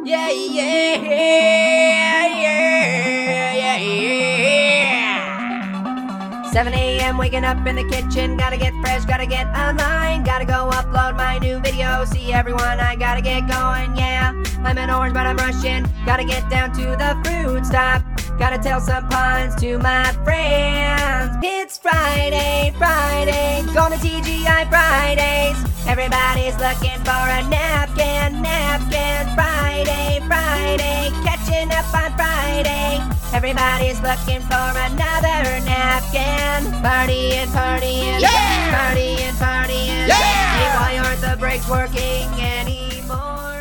Yeah, yeah, yeah, yeah, yeah. 7 a.m. waking up in the kitchen. Gotta get fresh, gotta get online. Gotta go upload my new video. See everyone, I gotta get going, yeah. I'm an orange, but I'm Russian. Gotta get down to the fruit stop. Gotta tell some puns to my friends. It's Friday, Friday. Going to TGI Fridays. Everybody's looking for a napkin, napkin. Friday, Friday. Catching up on Friday. Everybody's looking for another napkin. Partying, partying, Yeah! partying, partying. Yeah! Why aren't the brakes working anymore?